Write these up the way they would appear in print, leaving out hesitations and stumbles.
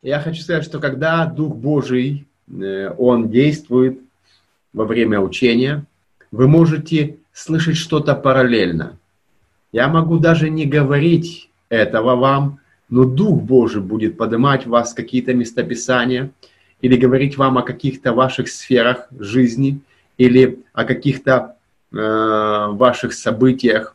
Я хочу сказать, что когда Дух Божий, Он действует во время учения, вы можете слышать что-то параллельно. Я могу даже не говорить этого вам, но Дух Божий будет поднимать в вас какие-то местописания или говорить вам о каких-то ваших сферах жизни или о каких-то ваших событиях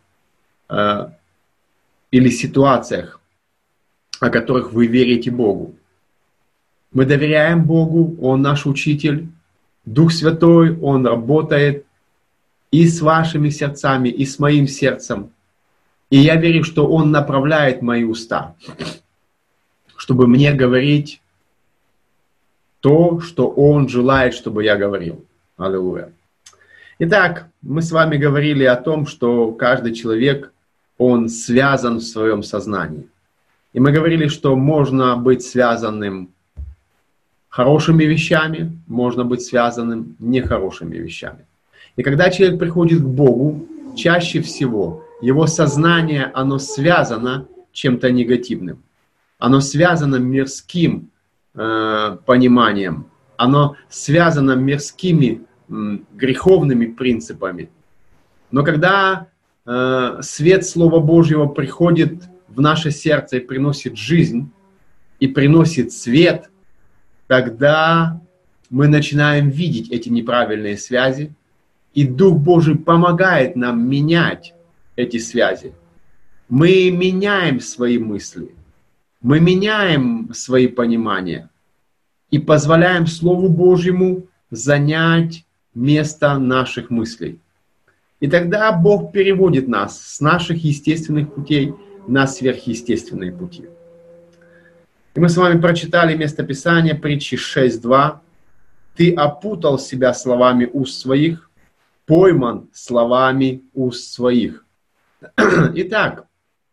или ситуациях, о которых вы верите Богу. Мы доверяем Богу, Он наш учитель, Дух Святой, Он работает и с вашими сердцами, и с моим сердцем. И я верю, что Он направляет мои уста, чтобы мне говорить то, что Он желает, чтобы я говорил. Аллилуйя. Итак, мы с вами говорили о том, что каждый человек, он связан в своем сознании. И мы говорили, что можно быть связанным хорошими вещами, можно быть связанным нехорошими вещами. И когда человек приходит к Богу, чаще всего его сознание, оно связано чем-то негативным. Оно связано мирским пониманием. Оно связано мирскими греховными принципами. Но когда свет Слова Божьего приходит в наше сердце и приносит жизнь, и приносит свет, тогда мы начинаем видеть эти неправильные связи, и Дух Божий помогает нам менять эти связи. Мы меняем свои мысли, мы меняем свои понимания и позволяем Слову Божьему занять место наших мыслей. И тогда Бог переводит нас с наших естественных путей на сверхъестественные пути. И мы с вами прочитали местописание притчи 6.2. «Ты опутал себя словами уст своих, пойман словами уст своих». Итак,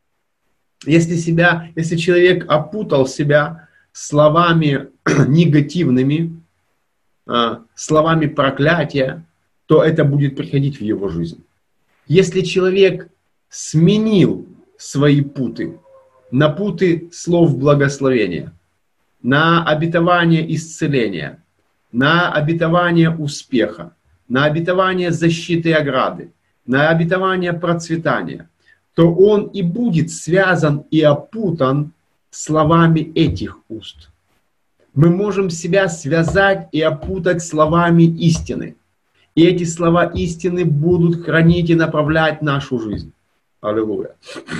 если человек опутал себя словами негативными, словами проклятия, то это будет приходить в его жизнь. Если человек сменил свои путы на путы слов благословения, на обетование исцеления, на обетование успеха, на обетование защиты и ограды, на обетование процветания, то он и будет связан и опутан словами этих уст. Мы можем себя связать и опутать словами истины. И эти слова истины будут хранить и направлять нашу жизнь. Аллилуйя.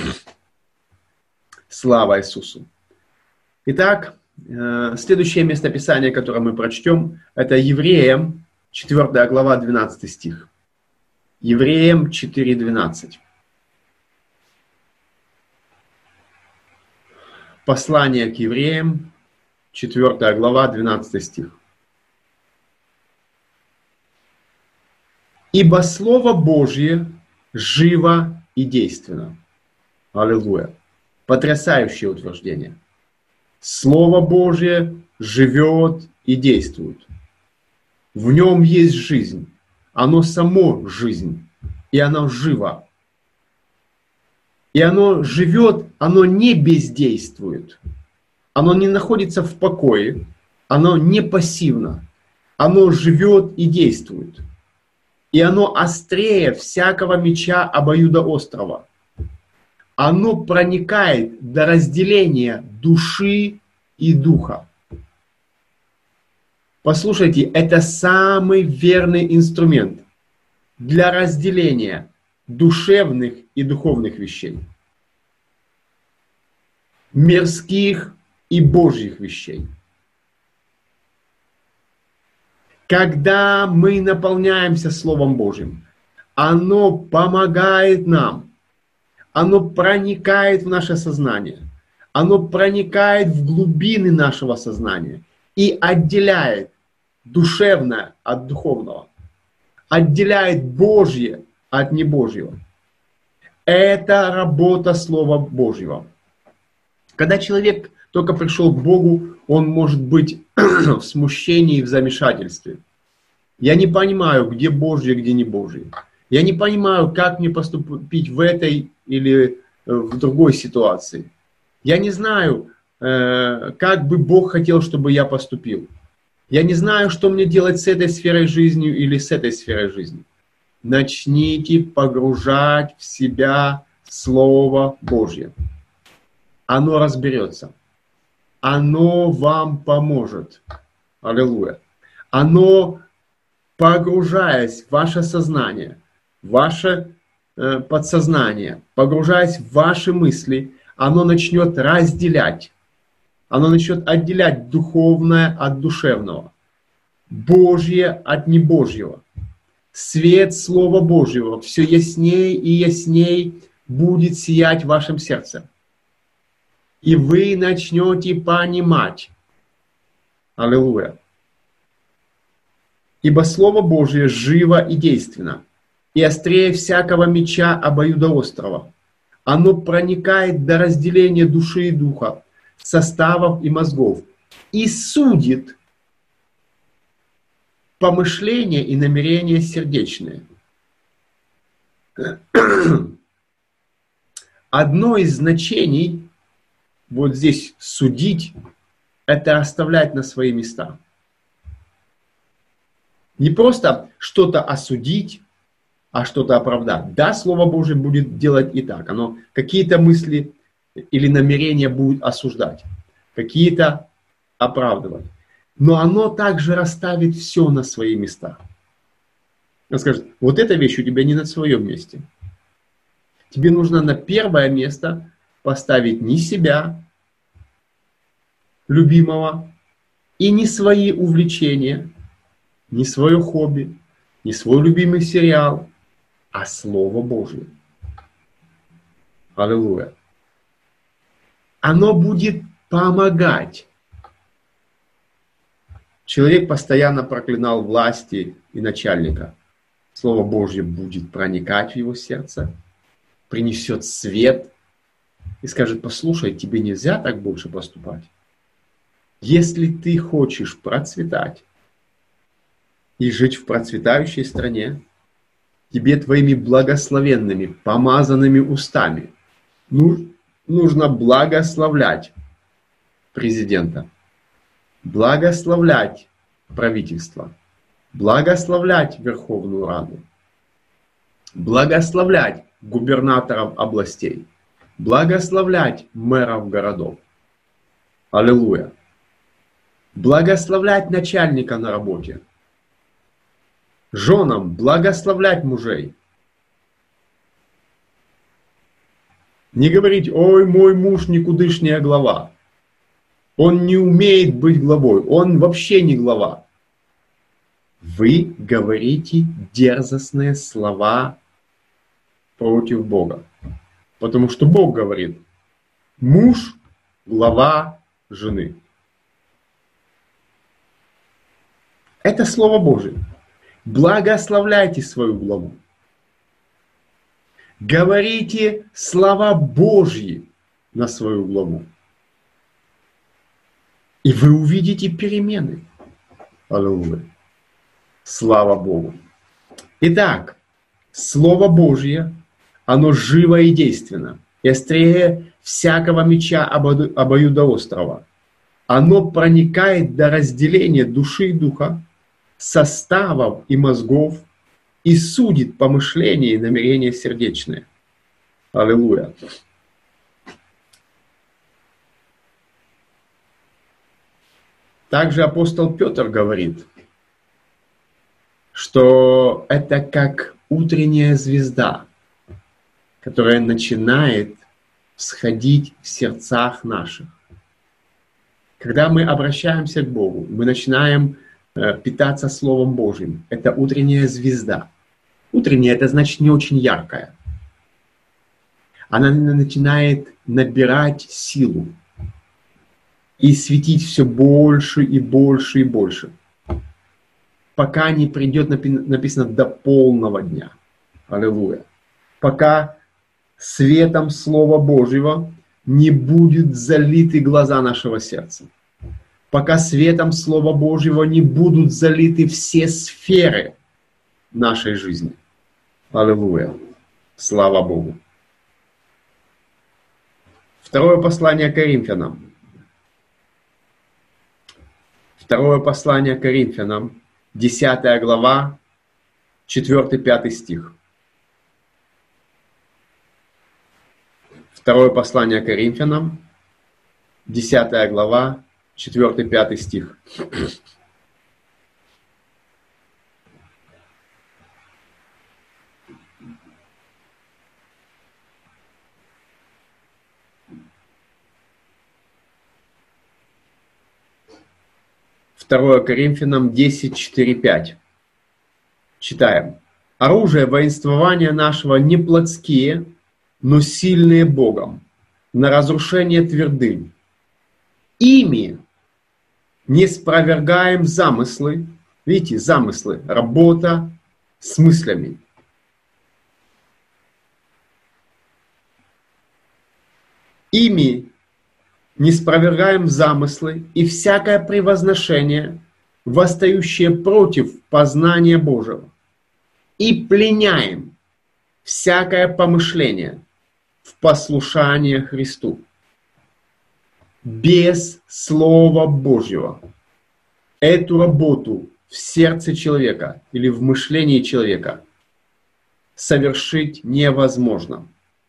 Слава Иисусу. Итак, следующее местописание, которое мы прочтем, это Евреям, 4 глава, 12 стих. Евреям 4:12. Послание к Евреям, 4 глава, 12 стих. «Ибо Слово Божье живо и действенно». Аллилуйя. Потрясающее утверждение. Слово Божье живет и действует. В нем есть жизнь. Оно само жизнь. И оно живо. И оно живет, оно не бездействует. Оно не находится в покое. Оно не пассивно. Оно живет и действует. И оно острее всякого меча обоюдоострого. Оно проникает до разделения души и духа. Послушайте, это самый верный инструмент для разделения душевных и духовных вещей, мирских и божьих вещей. Когда мы наполняемся Словом Божьим, оно помогает нам, оно проникает в наше сознание, оно проникает в глубины нашего сознания и отделяет душевное от духовного, отделяет Божье от небожьего. Это работа Слова Божьего. Когда человек только пришел к Богу, он может быть в смущении и в замешательстве. Я не понимаю, где Божье, где не Божье. Я не понимаю, как мне поступить в этой или в другой ситуации. Я не знаю, как бы Бог хотел, чтобы я поступил. Я не знаю, что мне делать с этой сферой жизни или с этой сферой жизни. Начните погружать в себя Слово Божье. Оно разберется. Оно вам поможет. Аллилуйя. Оно, погружаясь в ваше сознание, в ваше подсознание, погружаясь в ваши мысли, оно начнет разделять. Оно начнет отделять духовное от душевного, Божье от небожьего. Свет Слова Божьего все ясней и ясней будет сиять в вашем сердце. И вы начнете понимать. Аллилуйя. Ибо Слово Божие живо и действенно, и острее всякого меча обоюдоострого. Оно проникает до разделения души и духа, составов и мозгов, и судит помышления и намерения сердечные. Одно из значений, вот здесь судить, это оставлять на свои места. Не просто что-то осудить, а что-то оправдать. Да, Слово Божие будет делать и так. Оно какие-то мысли или намерения будет осуждать, какие-то оправдывать. Но оно также расставит все на свои места. Он скажет, вот эта вещь у тебя не на своем месте. Тебе нужно на первое место поставить не себя, любимого, и не свои увлечения, не свое хобби, не свой любимый сериал, а Слово Божие. Аллилуйя. Оно будет помогать. Человек постоянно проклинал власти и начальника. Слово Божье будет проникать в его сердце, принесет свет и скажет, послушай, тебе нельзя так больше поступать. Если ты хочешь процветать и жить в процветающей стране, тебе твоими благословенными, помазанными устами нужно благословлять президента, благословлять правительство, благословлять Верховную Раду, благословлять губернаторов областей, благословлять мэров городов. Аллилуйя. Благословлять начальника на работе. Женам благословлять мужей. Не говорить, ой, мой муж никудышняя глава. Он не умеет быть главой, он вообще не глава. Вы говорите дерзостные слова против Бога. Потому что Бог говорит, муж – глава жены. Это Слово Божие. Благословляйте свою главу. Говорите слова Божьи на свою главу. И вы увидите перемены. Аллилуйя. Слава Богу. Итак, Слово Божье, оно живо и действенно, и острее всякого меча обоюдоострого. Оно проникает до разделения души и духа, составов и мозгов, и судит помышления и намерения сердечные. Аллилуйя. Также апостол Петр говорит, что это как утренняя звезда, которая начинает всходить в сердцах наших. Когда мы обращаемся к Богу, мы начинаем питаться Словом Божьим. Это утренняя звезда. Утренняя, это значит не очень яркая. Она начинает набирать силу и светить все больше и больше и больше, пока не придет, написано, до полного дня. Аллилуйя. Пока светом Слова Божьего не будут залиты глаза нашего сердца. Пока светом Слова Божьего не будут залиты все сферы нашей жизни. Аллилуйя. Слава Богу. Второе послание Коринфянам. Второе послание Коринфянам, 10 глава, 4-5 стих. Второе послание Коринфянам, 10 глава, 4-5 стих. Второе Коринфянам 10, 4, 5. Читаем. Оружие воинствования нашего не плотские, но сильные Богом, на разрушение твердынь. Ими не спровергаем замыслы, видите, замыслы, работа с мыслями. Ими не спровергаем замыслы и всякое превозношение, восстающее против познания Божьего, и пленяем всякое помышление в послушание Христу. Без Слова Божьего эту работу в сердце человека или в мышлении человека совершить невозможно.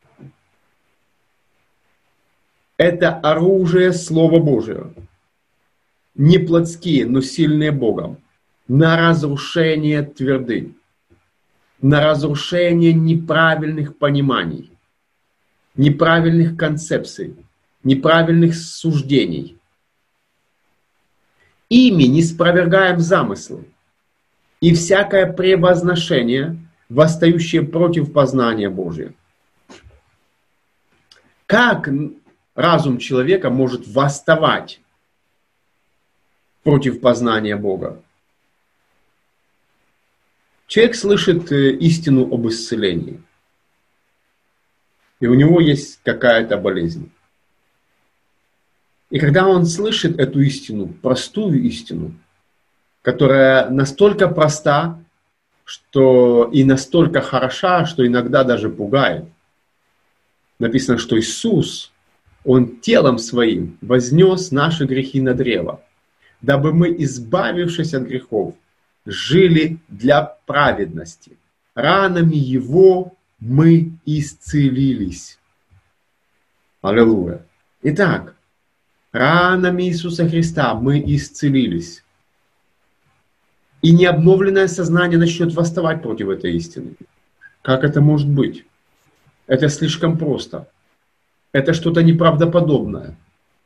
Это оружие Слова Божьего. Не плотские, но сильные Богом. На разрушение твердынь. На разрушение неправильных пониманий. Неправильных концепций. Неправильных суждений. Ими не спровергаем замыслы. И всякое превозношение, восстающее против познания Божия. Как разум человека может восставать против познания Бога? Человек слышит истину об исцелении. И у него есть какая-то болезнь. И когда он слышит эту истину, простую истину, которая настолько проста, что и настолько хороша, что иногда даже пугает. Написано, что Иисус, Он телом Своим вознес наши грехи на древо, дабы мы, избавившись от грехов, жили для праведности. Ранами Его мы исцелились. Аллилуйя. Итак, ранами Иисуса Христа мы исцелились. И необновленное сознание начнет восставать против этой истины. Как это может быть? Это слишком просто. Это что-то неправдоподобное.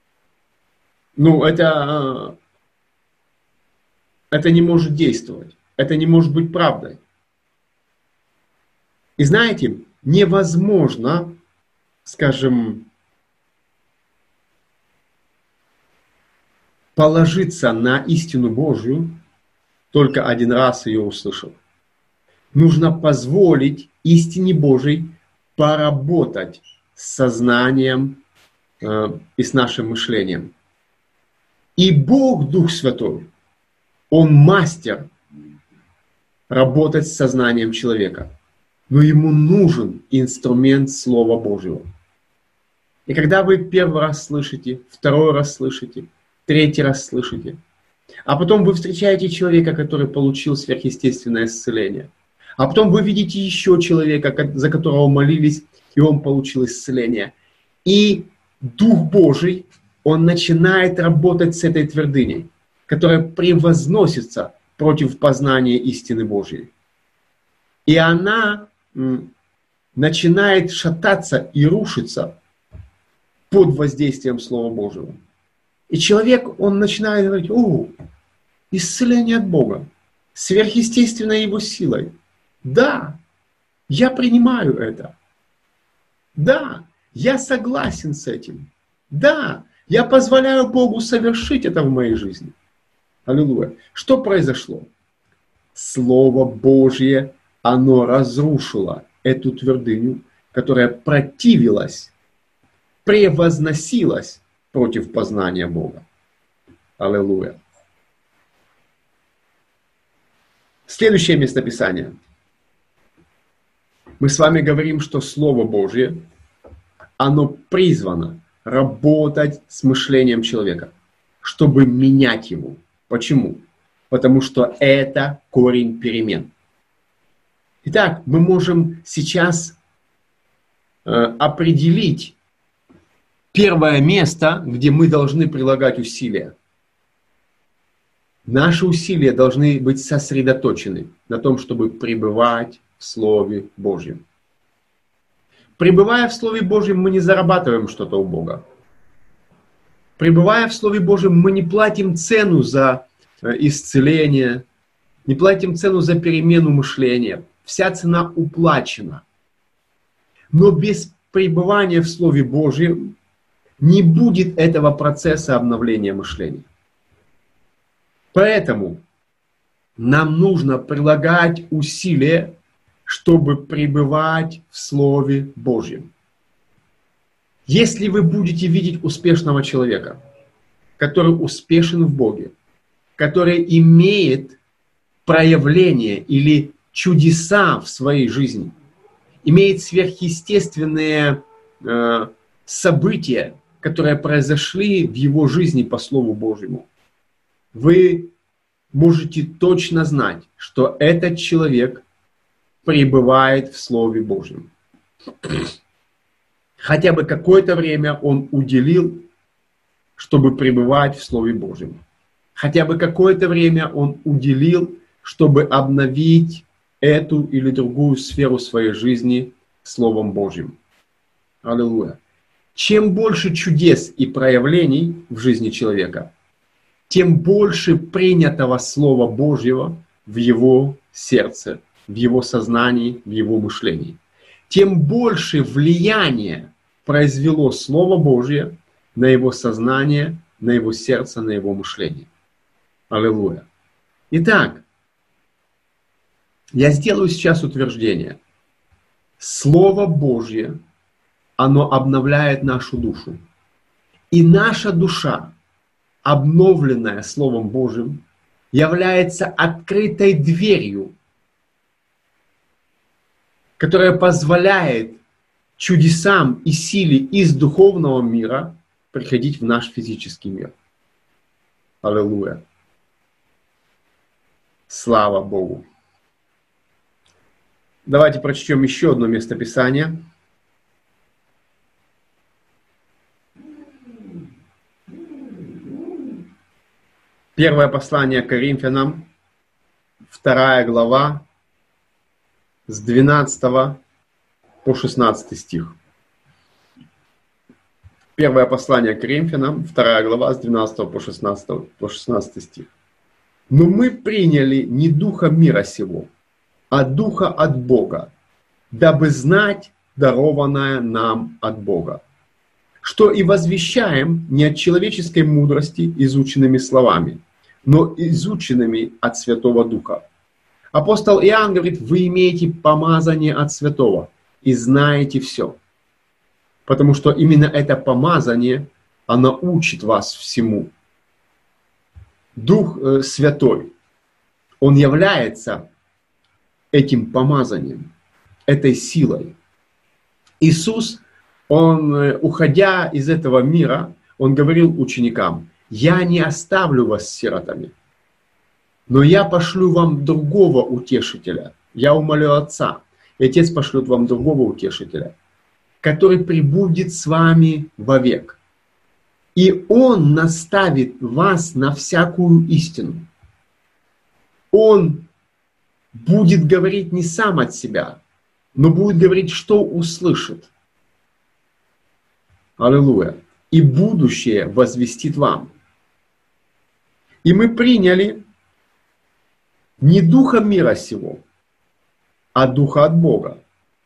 Это не может действовать. Это не может быть правдой. И знаете, невозможно, скажем, положиться на истину Божью, только один раз ее услышав. Нужно позволить истине Божьей поработать с сознанием и с нашим мышлением. И Бог, Дух Святой, Он мастер работать с сознанием человека. Но ему нужен инструмент Слова Божьего. И когда вы первый раз слышите, второй раз слышите, третий раз слышите, а потом вы встречаете человека, который получил сверхъестественное исцеление, а потом вы видите еще человека, за которого молились, и он получил исцеление. И Дух Божий, Он начинает работать с этой твердыней, которая превозносится против познания истины Божьей. И она начинает шататься и рушиться под воздействием Слова Божьего. И человек, он начинает говорить: о, исцеление от Бога, сверхъестественной Его силой. Да, я принимаю это. Да, я согласен с этим. Да, я позволяю Богу совершить это в моей жизни. Аллилуйя. Что произошло? Слово Божье, оно разрушило эту твердыню, которая противилась, превозносилась против познания Бога. Аллилуйя. Следующее местописание. Мы с вами говорим, что Слово Божье, оно призвано работать с мышлением человека, чтобы менять его, Почему? Потому что это корень перемен. Итак, мы можем сейчас определить первое место, где мы должны прилагать усилия. Наши усилия должны быть сосредоточены на том, чтобы пребывать в Слове Божьем. Пребывая в Слове Божьем, мы не зарабатываем что-то у Бога. Пребывая в Слове Божьем, мы не платим цену за исцеление, не платим цену за перемену мышления. Вся цена уплачена. Но без пребывания в Слове Божьем не будет этого процесса обновления мышления. Поэтому нам нужно прилагать усилия, чтобы пребывать в Слове Божьем. Если вы будете видеть успешного человека, который успешен в Боге, который имеет проявление или чудеса в своей жизни, имеет сверхъестественные события, которые произошли в его жизни по Слову Божьему, вы можете точно знать, что этот человек пребывает в Слове Божьем. Хотя бы какое-то время он уделил, чтобы пребывать в Слове Божьем. Хотя бы какое-то время он уделил, чтобы обновить эту или другую сферу своей жизни Словом Божьим. Аллилуйя. Чем больше чудес и проявлений в жизни человека, тем больше принятого Слова Божьего в его сердце, в его сознании, в его мышлении. Тем больше влияния произвело Слово Божье на его сознание, на его сердце, на его мышление. Аллилуйя. Итак, я сделаю сейчас утверждение. Слово Божье, оно обновляет нашу душу. И наша душа, обновленная Словом Божьим, является открытой дверью, которая позволяет чудесам и силе из духовного мира приходить в наш физический мир. Аллилуйя. Слава Богу. Давайте прочтем еще одно местописание. Первое послание к Коринфянам, 2 глава, с 12 по 16 стих. Первое послание к Коринфянам, 2 глава, с 12 по 16 стих. «Но мы приняли не духа мира сего, а духа от Бога, дабы знать дарованное нам от Бога, что и возвещаем не от человеческой мудрости изученными словами, но изученными от Святого Духа». Апостол Иоанн говорит, вы имеете помазание от Святого и знаете все. Потому что именно это помазание, оно учит вас всему. Дух Святой, он является этим помазанием, этой силой. Иисус, он, уходя из этого мира, он говорил ученикам, «Я не оставлю вас сиротами, но я пошлю вам другого утешителя. Я умолю Отца, и Отец пошлет вам другого утешителя, который пребудет с вами вовек. И Он наставит вас на всякую истину». Он будет говорить не сам от себя, но будет говорить, что услышит. Аллилуйя. И будущее возвестит вам. И мы приняли не духа мира сего, а духа от Бога.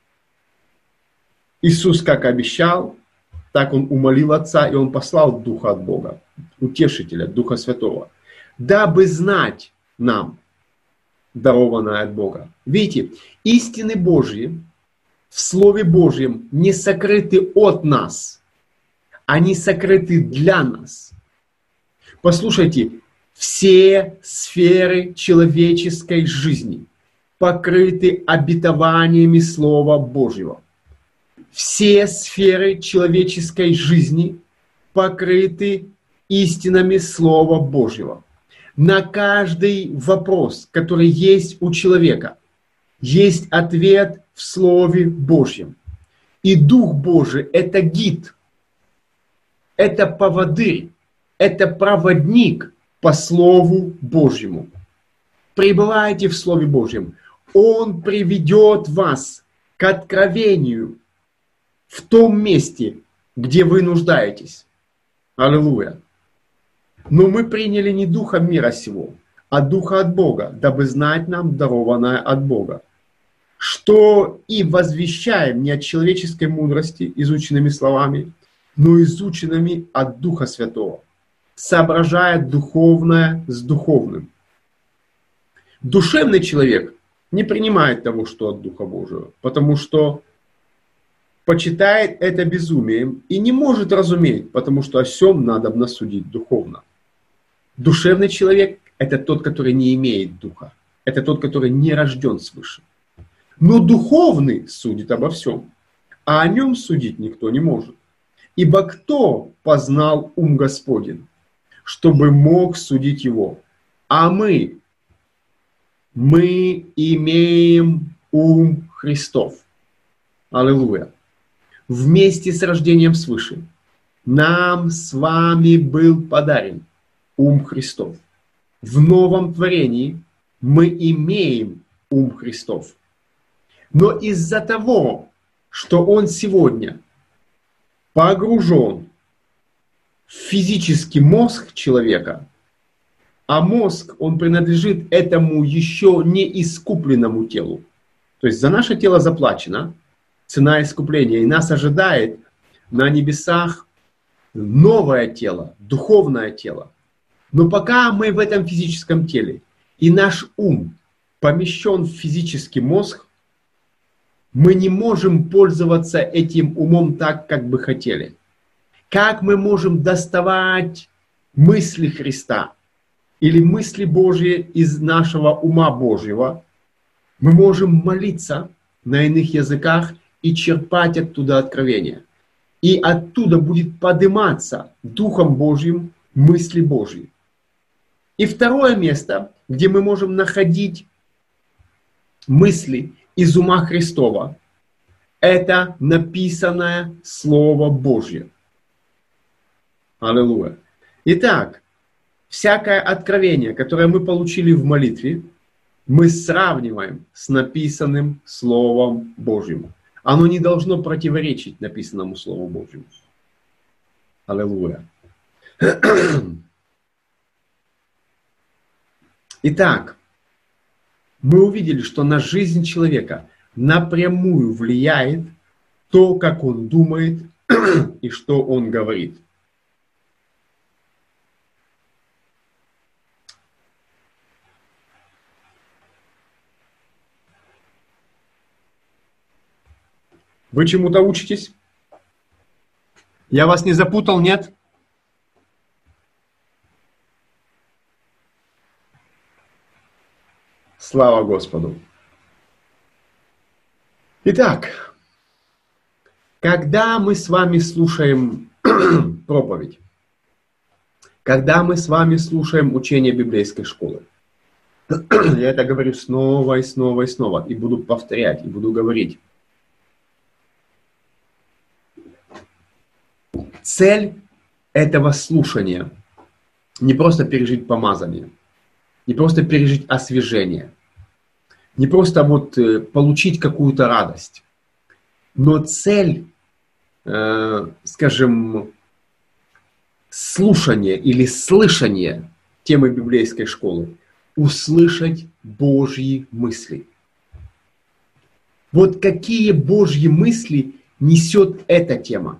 Иисус как обещал, так Он умолил Отца, и Он послал духа от Бога, утешителя, Духа Святого, дабы знать нам дарованное от Бога. Видите, истины Божьи в Слове Божьем не сокрыты от нас, они сокрыты для нас. Послушайте, все сферы человеческой жизни покрыты обетованиями Слова Божьего. Все сферы человеческой жизни покрыты истинами Слова Божьего. На каждый вопрос, который есть у человека, есть ответ в Слове Божьем. И Дух Божий – это гид, это поводырь, это проводник по Слову Божьему. Пребывайте в Слове Божьем. Он приведет вас к откровению в том месте, где вы нуждаетесь. Аллилуйя. Но мы приняли не духа мира сего, а духа от Бога, дабы знать нам дарованное от Бога. Что и возвещаем не от человеческой мудрости, изученными словами, но изученными от Духа Святого, соображая духовное с духовным. Душевный человек не принимает того, что от Духа Божьего, потому что почитает это безумием и не может разуметь, потому что о сем надобно судить духовно. Душевный человек – это тот, который не имеет духа. Это тот, который не рожден свыше. Но духовный судит обо всем, а о нем судить никто не может. Ибо кто познал ум Господень, чтобы мог судить его? А мы имеем ум Христов. Аллилуйя. Вместе с рождением свыше нам с вами был подарен ум Христов. В новом творении мы имеем ум Христов. Но из-за того, что он сегодня погружен в физический мозг человека, а мозг, он принадлежит этому еще не искупленному телу. То есть за наше тело заплачено, цена искупления, и нас ожидает на небесах новое тело, духовное тело. Но пока мы в этом физическом теле, и наш ум помещен в физический мозг, мы не можем пользоваться этим умом так, как бы хотели. Как мы можем доставать мысли Христа или мысли Божьи из нашего ума Божьего? Мы можем молиться на иных языках и черпать оттуда откровения. И оттуда будет подниматься Духом Божьим мысли Божьи. И второе место, где мы можем находить мысли из ума Христова, это написанное Слово Божье. Аллилуйя. Итак, всякое откровение, которое мы получили в молитве, мы сравниваем с написанным Словом Божьим. Оно не должно противоречить написанному Слову Божьему. Аллилуйя. Итак, мы увидели, что на жизнь человека напрямую влияет то, как он думает и что он говорит. Вы чему-то учитесь? Я вас не запутал, нет? Слава Господу. Итак, когда мы с вами слушаем проповедь, когда мы с вами слушаем учение библейской школы, я это говорю снова и снова и снова, и буду повторять, и буду говорить. Цель этого слушания не просто пережить помазание, не просто пережить освежение, не просто получить какую-то радость, но цель, скажем, слушания или слышания темы библейской школы – услышать Божьи мысли. Вот какие Божьи мысли несет эта тема?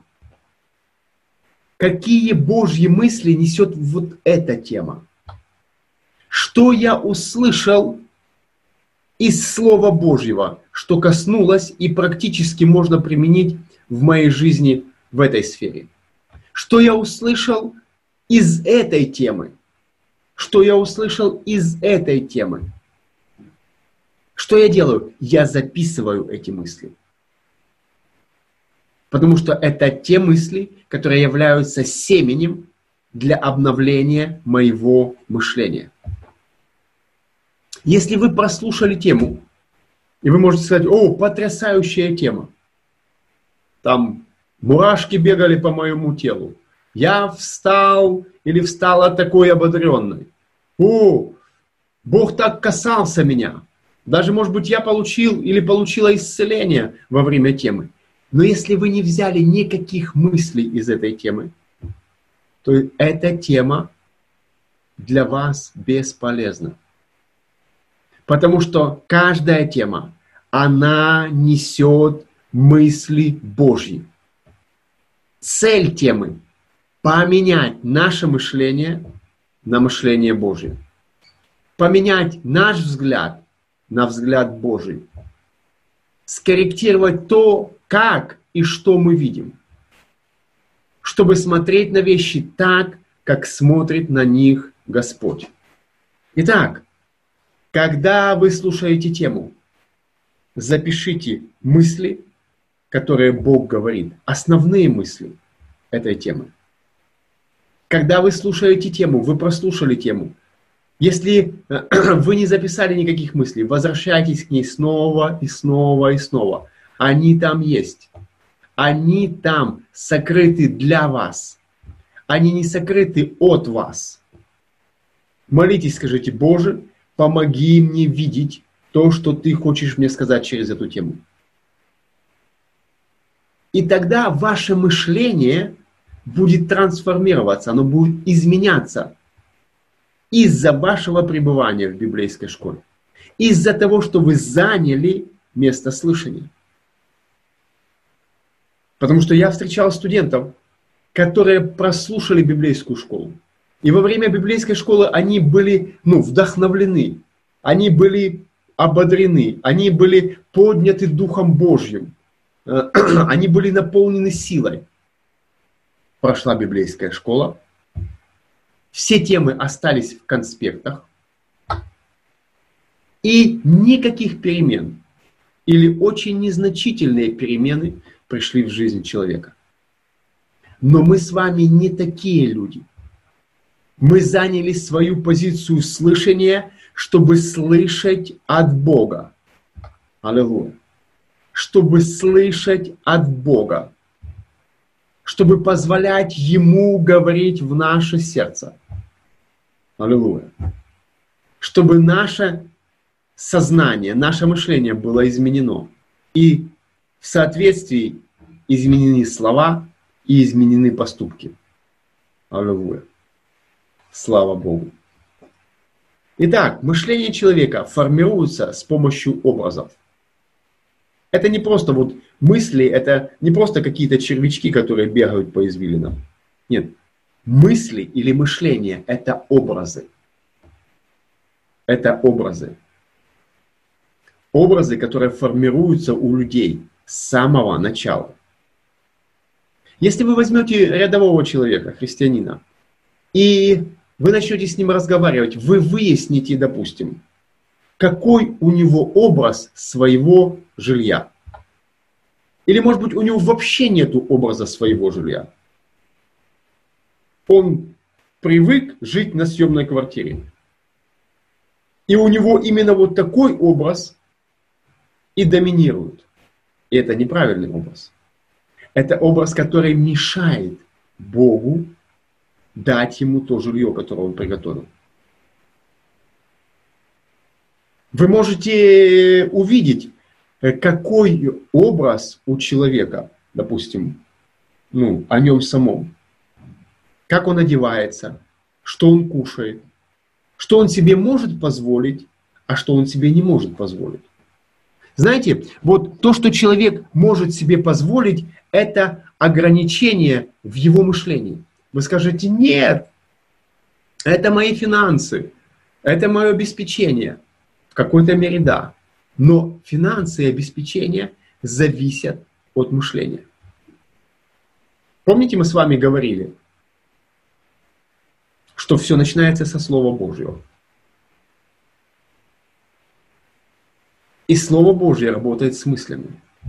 Какие Божьи мысли несет вот эта тема? Что я услышал из Слова Божьего, что коснулось и практически можно применить в моей жизни в этой сфере? Что я услышал из этой темы? Что я услышал из этой темы? Что я делаю? Я записываю эти мысли. Потому что это те мысли, которые являются семенем для обновления моего мышления. Если вы прослушали тему, и вы можете сказать: о, потрясающая тема. Там мурашки бегали по моему телу. Я встал или встала такой ободренный. О, Бог так касался меня. Даже, может быть, я получил или получила исцеление во время темы. Но если вы не взяли никаких мыслей из этой темы, то эта тема для вас бесполезна. Потому что каждая тема, она несет мысли Божьи. Цель темы – поменять наше мышление на мышление Божье. Поменять наш взгляд на взгляд Божий. Скорректировать то, как и что мы видим. Чтобы смотреть на вещи так, как смотрит на них Господь. Итак, когда вы слушаете тему, запишите мысли, которые Бог говорит. Основные мысли этой темы. Когда вы слушаете тему, вы прослушали тему. Если вы не записали никаких мыслей, возвращайтесь к ней снова и снова и снова. Они там есть. Они там сокрыты для вас. Они не сокрыты от вас. Молитесь, скажите: Боже, помоги мне видеть то, что Ты хочешь мне сказать через эту тему. И тогда ваше мышление будет трансформироваться, оно будет изменяться из-за вашего пребывания в библейской школе. Из-за того, что вы заняли место слышания. Потому что я встречал студентов, которые прослушали библейскую школу. И во время библейской школы они были вдохновлены, они были ободрены, они были подняты Духом Божьим, они были наполнены силой. Прошла библейская школа, все темы остались в конспектах, и никаких перемен или очень незначительные перемены пришли в жизнь человека. Но мы с вами не такие люди. Мы заняли свою позицию слышания, чтобы слышать от Бога. Аллилуйя. Чтобы слышать от Бога. Чтобы позволять Ему говорить в наше сердце. Аллилуйя. Чтобы наше сознание, наше мышление было изменено. И в соответствии изменены слова и изменены поступки. Аллилуйя. Слава Богу. Итак, мышление человека формируется с помощью образов. Это не просто мысли, это не просто какие-то червячки, которые бегают по извилинам. Нет. Мысли или мышление – это образы. Это образы. Образы, которые формируются у людей с самого начала. Если вы возьмете рядового человека, христианина, и вы начнете с ним разговаривать, вы выясните, допустим, какой у него образ своего жилья. Или, может быть, у него вообще нет образа своего жилья. Он привык жить на съемной квартире. И у него именно такой образ и доминирует. И это неправильный образ. Это образ, который мешает Богу дать ему то жилье, которое он приготовил. Вы можете увидеть, какой образ у человека, допустим, о нем самом. Как он одевается, что он кушает, что он себе может позволить, а что он себе не может позволить. Знаете, то, что человек может себе позволить, это ограничение в его мышлении. Вы скажете: нет, это мои финансы, это мое обеспечение. В какой-то мере да. Но финансы и обеспечение зависят от мышления. Помните, мы с вами говорили, что все начинается со Слова Божьего. И Слово Божье работает с мыслями.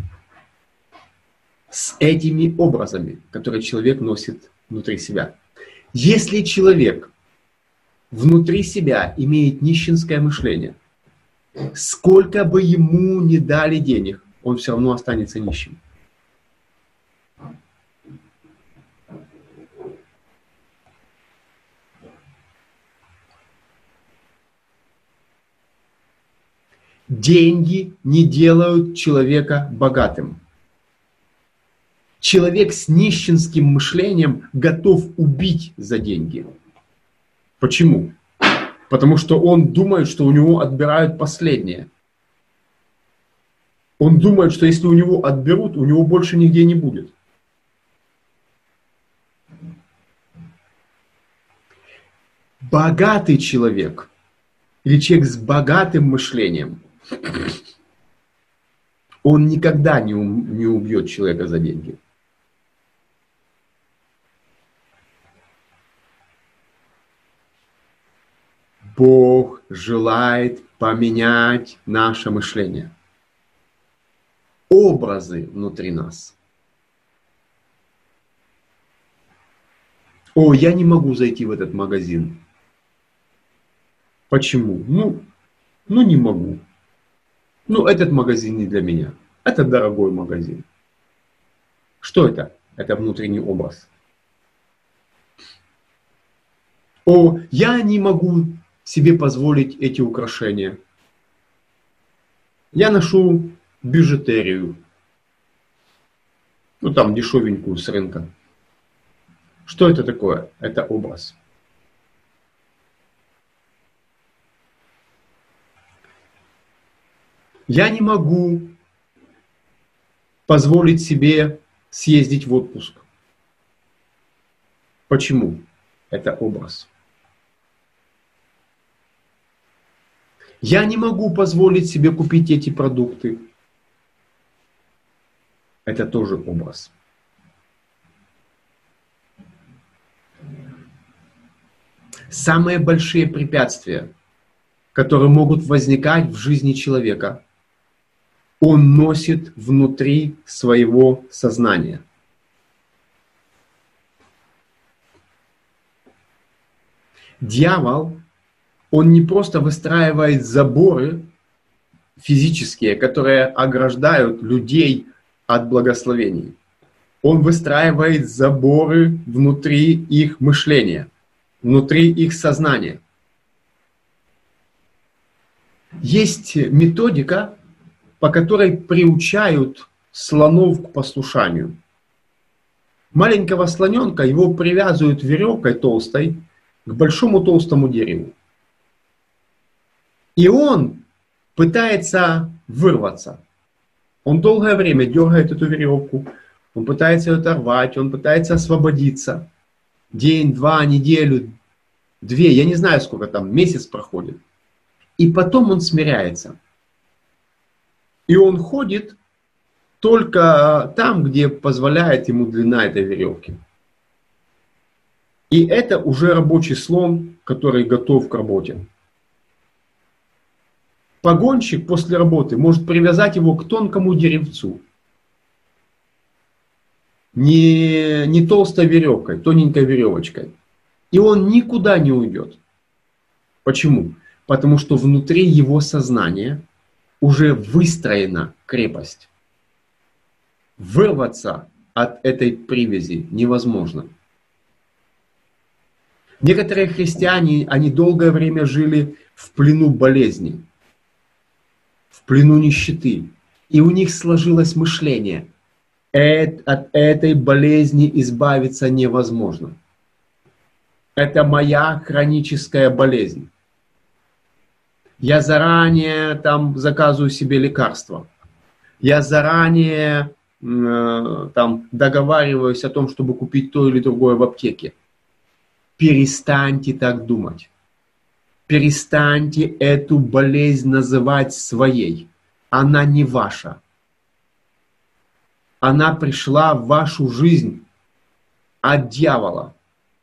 С этими образами, которые человек носит внутри себя. Если человек внутри себя имеет нищенское мышление, Сколько бы ему ни дали денег, он все равно останется нищим. Деньги не делают человека богатым. Человек с нищенским мышлением готов убить за деньги. Почему? Потому что он думает, что у него отбирают последнее. Он думает, что если у него отберут, у него больше нигде не будет. Богатый человек или человек с богатым мышлением, он никогда не убьет человека за деньги. Бог желает поменять наше мышление. Образы внутри нас. О, я не могу зайти в этот магазин. Почему? Ну не могу. Этот магазин не для меня. Это дорогой магазин. Что это? Это внутренний образ. О, я не могу себе позволить эти украшения. Я ношу бижутерию. Там дешевенькую с рынка. Что это такое? Это образ. Я не могу позволить себе съездить в отпуск. Почему? Это образ. Я не могу позволить себе купить эти продукты. Это тоже образ. Самые большие препятствия, которые могут возникать в жизни человека, он носит внутри своего сознания. Дьявол, он не просто выстраивает заборы физические, которые ограждают людей от благословений. Он выстраивает заборы внутри их мышления, внутри их сознания. Есть методика, по которой приучают слонов к послушанию. Маленького слоненка его привязывают веревкой толстой к большому толстому дереву. И он пытается вырваться. Он долгое время дергает эту веревку, он пытается ее оторвать, он пытается освободиться. День, два, неделю, две, я не знаю сколько там, месяц проходит. И потом он смиряется. И он ходит только там, где позволяет ему длина этой веревки. И это уже рабочий слон, который готов к работе. Погонщик после работы может привязать его к тонкому деревцу. Не толстой веревкой, тоненькой веревочкой. И он никуда не уйдет. Почему? Потому что внутри его сознания уже выстроена крепость. Вырваться от этой привязи невозможно. Некоторые христиане, они долгое время жили в плену болезни, в плену нищеты. И у них сложилось мышление: от этой болезни избавиться невозможно. Это моя хроническая болезнь. Я заранее там заказываю себе лекарства. Я заранее там договариваюсь о том, чтобы купить то или другое в аптеке. Перестаньте так думать. Перестаньте эту болезнь называть своей. Она не ваша. Она пришла в вашу жизнь от дьявола.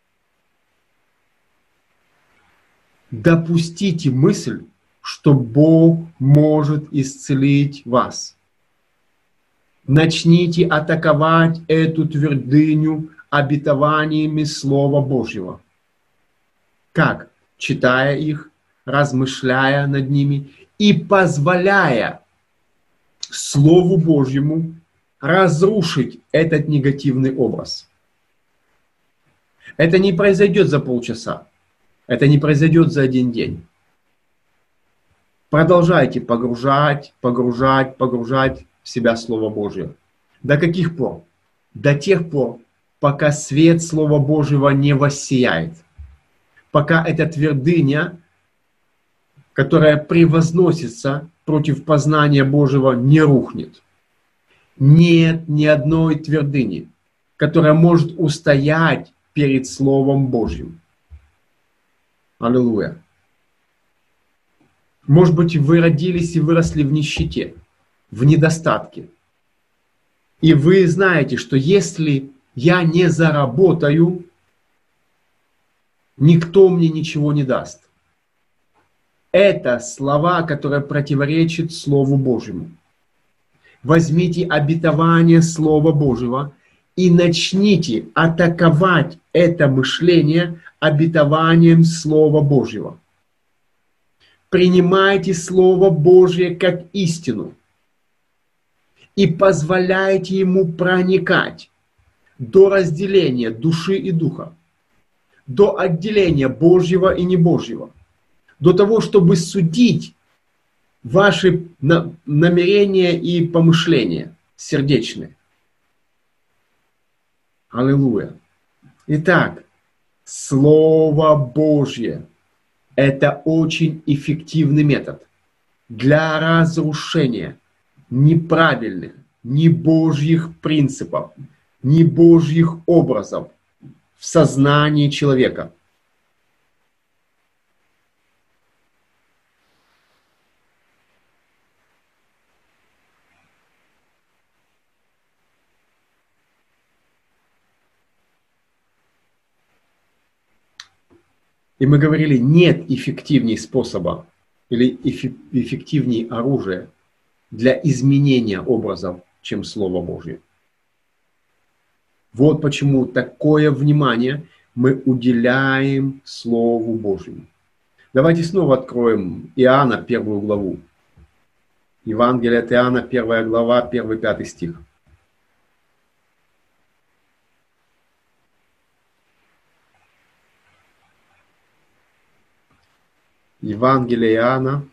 Допустите мысль, что Бог может исцелить вас. Начните атаковать эту твердыню обетованиями Слова Божьего. Как? Читая их, размышляя над ними и позволяя Слову Божьему разрушить этот негативный образ. Это не произойдет за полчаса. Это не произойдет за один день. Продолжайте погружать в себя Слово Божье. До каких пор? До тех пор, пока свет Слова Божьего не воссияет. Пока эта твердыня, которая превозносится против познания Божьего, не рухнет. Нет ни одной твердыни, которая может устоять перед Словом Божьим. Аллилуйя. Может быть, вы родились и выросли в нищете, в недостатке. И вы знаете, что если я не заработаю, никто мне ничего не даст. Это слова, которые противоречат Слову Божьему. Возьмите обетование Слова Божьего и начните атаковать это мышление обетованием Слова Божьего. Принимайте Слово Божье как истину и позволяйте ему проникать до разделения души и духа, до отделения Божьего и небожьего, до того, чтобы судить ваши намерения и помышления сердечные. Аллилуйя. Итак, Слово Божье – это очень эффективный метод для разрушения неправильных, небожьих принципов, небожьих образов в сознании человека. И мы говорили, нет эффективнее способа или эффективнее оружия для изменения образов, чем Слово Божье. Вот почему такое внимание мы уделяем Слову Божьему. Давайте снова откроем Иоанна, 1 главу. Евангелие от Иоанна, 1 глава, 1-5 стих. Евангелие Иоанна,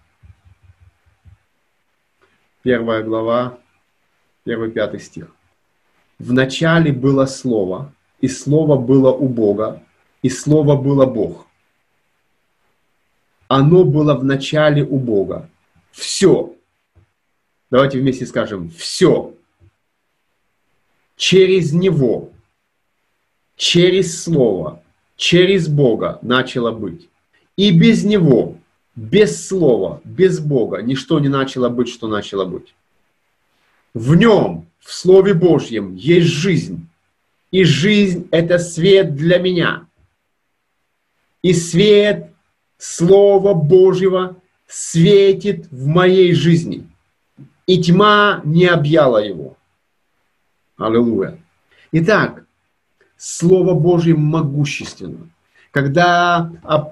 1 глава, 1-5 стих. «Вначале было Слово, и Слово было у Бога, и Слово было Бог. Оно было вначале у Бога. Все». Давайте вместе скажем «все». Через Него, через Слово, через Бога начало быть. И без Него, без Слова, без Бога ничто не начало быть, что начало быть. В Нем, в Слове Божьем, есть жизнь. И жизнь – это свет для меня. И свет Слова Божьего светит в моей жизни. И тьма не объяла его. Аллилуйя. Итак, Слово Божье могущественно. Когда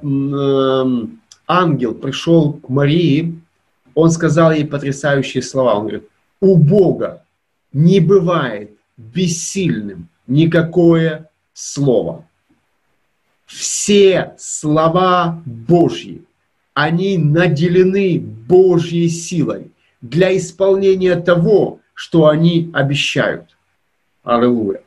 ангел пришел к Марии, он сказал ей потрясающие слова. Он говорит, у Бога не бывает бессильным никакое слово. Все слова Божьи, они наделены Божьей силой для исполнения того, что они обещают. Аллилуйя.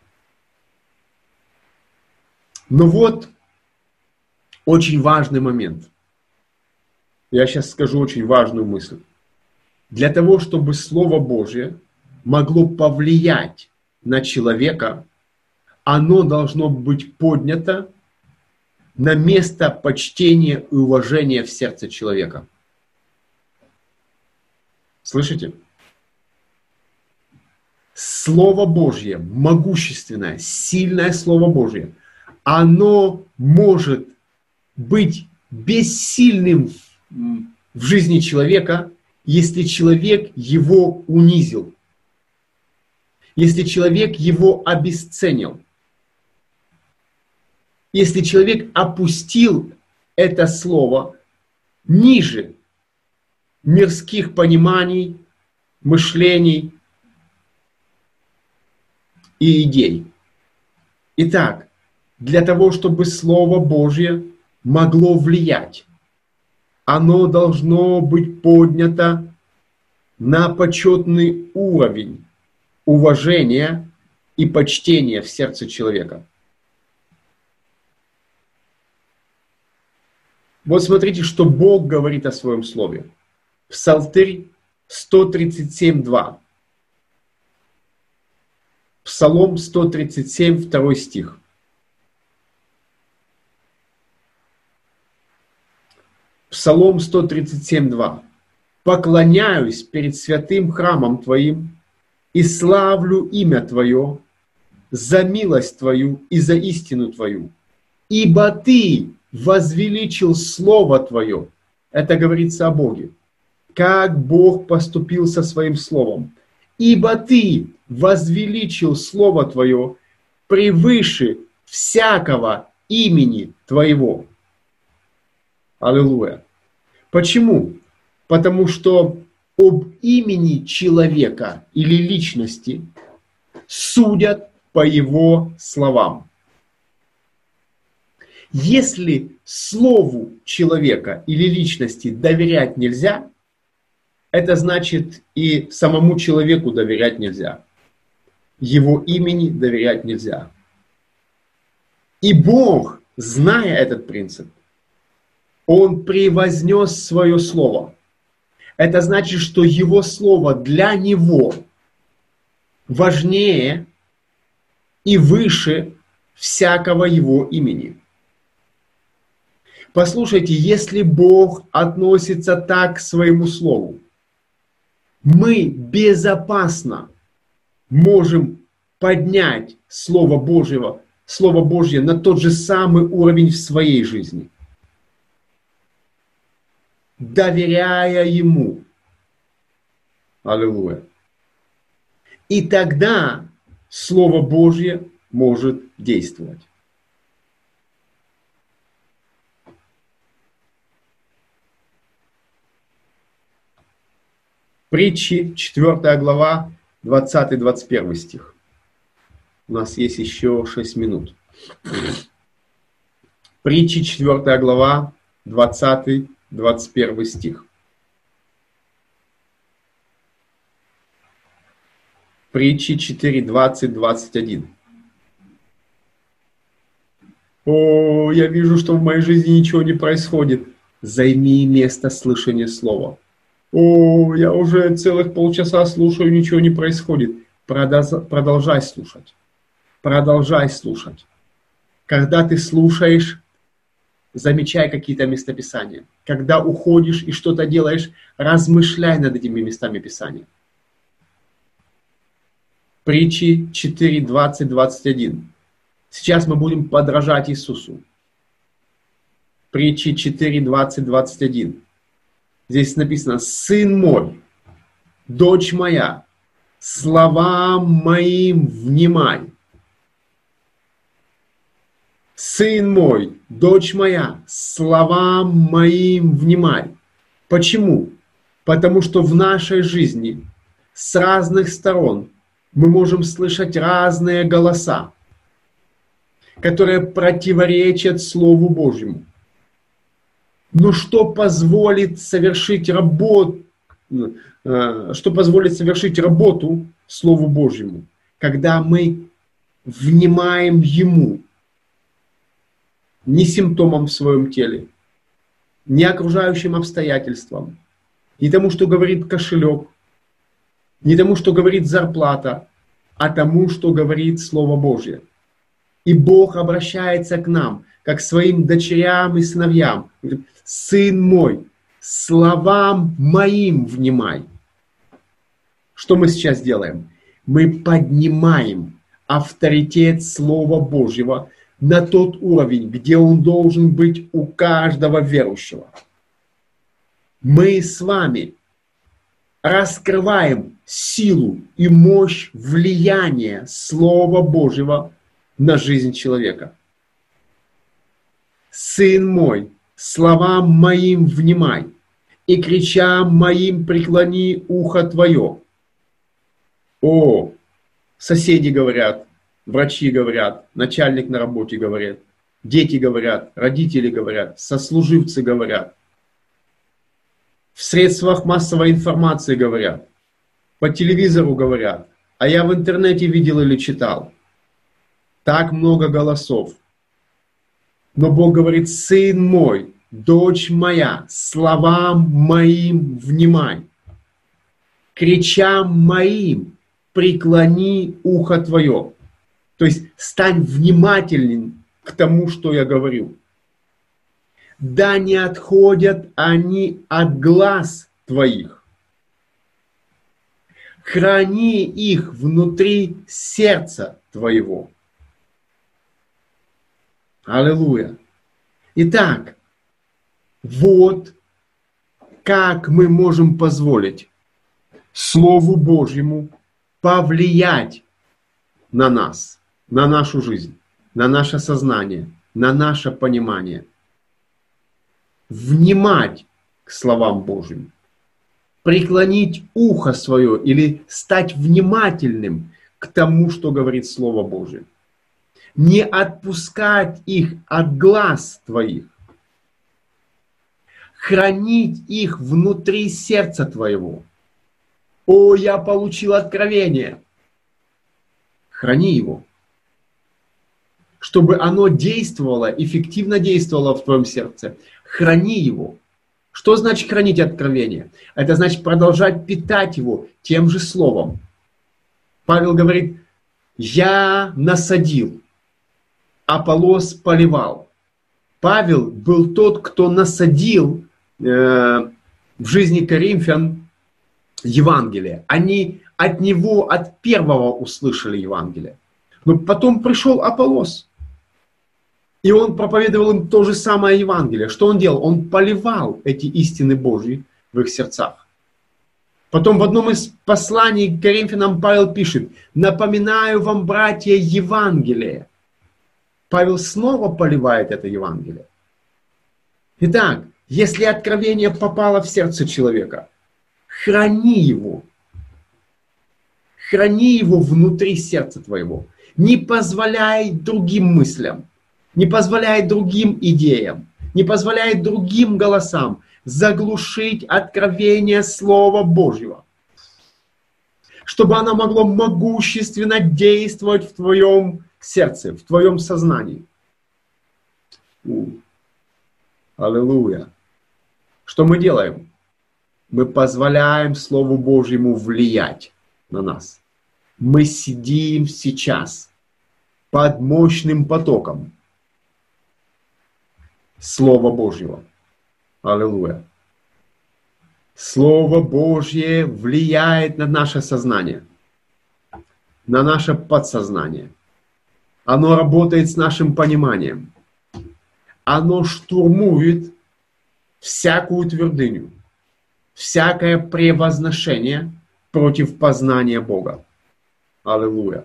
Но вот очень важный момент. Я сейчас скажу очень важную мысль. Для того, чтобы Слово Божье могло повлиять на человека, оно должно быть поднято на место почтения и уважения в сердце человека. Слышите? Слово Божье, могущественное, сильное Слово Божье, оно может быть бессильным в жизни человека, если человек его унизил, если человек его обесценил, если человек опустил это слово ниже, мирских пониманий, мышлений и идей. Итак, для того, чтобы Слово Божье могло влиять, оно должно быть поднято на почетный уровень уважения и почтения в сердце человека. Вот смотрите, что Бог говорит о своем Слове. Псалтырь 137:2. Псалом 137, 2 стих. Псалом 137:2. «Поклоняюсь перед святым храмом Твоим и славлю имя Твое за милость Твою и за истину Твою. Ибо Ты возвеличил Слово Твое». Это говорится о Боге. Как Бог поступил со Своим Словом. «Ибо Ты возвеличил Слово Твое превыше всякого имени Твоего». Аллилуйя. Почему? Потому что об имени человека или личности судят по его словам. Если слову человека или личности доверять нельзя, это значит и самому человеку доверять нельзя. Его имени доверять нельзя. И Бог, зная этот принцип, Он превознес свое слово. Это значит, что Его слово для Него важнее и выше всякого Его имени. Послушайте, если Бог относится так к своему слову, мы безопасно можем поднять Слово Божье на тот же самый уровень в своей жизни, доверяя Ему. Аллилуйя. И тогда Слово Божье может действовать. Притчи, 4 глава, 20-21 стих. У нас есть еще 6 минут. Притчи, 4 глава, 20-21 стих. Притчи 4, 20, 21. О, я вижу, что в моей жизни ничего не происходит. Займи место слышания слова. О, я уже целых полчаса слушаю, ничего не происходит. Продолжай слушать. Продолжай слушать. Когда ты слушаешь, замечай какие-то местописания. Когда уходишь и что-то делаешь, размышляй над этими местами Писания. Притчи 4, 20, 21. Сейчас мы будем подражать Иисусу. Притчи 4, 20, 21. Здесь написано: «Сын мой, дочь моя, словам моим внимай». Сын мой, дочь моя, словам моим внимай. Почему? Потому что в нашей жизни с разных сторон мы можем слышать разные голоса, которые противоречат Слову Божьему. Но что позволит совершить работу Слову Божьему, когда мы внимаем Ему, не симптомам в своем теле, не окружающим обстоятельствам, не тому, что говорит кошелек, не тому, что говорит зарплата, а тому, что говорит Слово Божье. И Бог обращается к нам, как к своим дочерям и сыновьям. Говорит: «Сын мой, словам моим внимай». Что мы сейчас делаем? Мы поднимаем авторитет Слова Божьего на тот уровень, где он должен быть у каждого верующего. Мы с вами раскрываем силу и мощь влияния Слова Божьего на жизнь человека. «Сын мой, словам моим внимай». и кричам моим преклони ухо твое. О, соседи говорят, врачи говорят, начальник на работе говорит, дети говорят, родители говорят, сослуживцы говорят, в средствах массовой информации говорят, по телевизору говорят, а я в интернете видел или читал. Так много голосов. Но Бог говорит: сын мой, дочь моя, словам моим внимай, кричам моим преклони ухо твое. То есть стань внимательным к тому, что я говорю. Да не отходят они от глаз твоих. Храни их внутри сердца твоего. Аллилуйя. Итак, вот как мы можем позволить Слову Божьему повлиять на нас, на нашу жизнь, на наше сознание, на наше понимание. Внимать к словам Божьим, преклонить ухо свое или стать внимательным к тому, что говорит Слово Божие. Не отпускать их от глаз твоих. Хранить их внутри сердца твоего. О, я получил откровение. Храни его. Чтобы оно действовало, эффективно действовало в твоем сердце. Храни его. Что значит хранить откровение? Это значит продолжать питать его тем же словом. Павел говорит: я насадил, Аполлос поливал. Павел был тот, кто насадил в жизни коринфян Евангелие. Они от него, от первого услышали Евангелие. Но потом пришел Аполлос. И он проповедовал им то же самое Евангелие. Что он делал? Он поливал эти истины Божьи в их сердцах. Потом в одном из посланий к Коринфянам Павел пишет: напоминаю вам, братья, Евангелие. Павел снова поливает это Евангелие. Итак, если откровение попало в сердце человека, храни его. Храни его внутри сердца твоего. Не позволяй другим мыслям, не позволяй другим идеям, не позволяй другим голосам заглушить откровение Слова Божьего, чтобы оно могло могущественно действовать в твоем сердце, в твоем сознании. Аллилуйя. Что мы делаем? Мы позволяем Слову Божьему влиять на нас. Мы сидим сейчас под мощным потоком Слова Божьего. Аллилуйя. Слово Божье влияет на наше сознание, на наше подсознание. Оно работает с нашим пониманием. Оно штурмует всякую твердыню, всякое превозношение против познания Бога. Аллилуйя.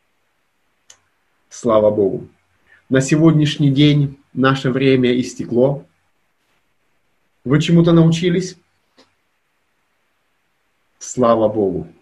Слава Богу. На сегодняшний день наше время истекло. Вы чему-то научились? Слава Богу.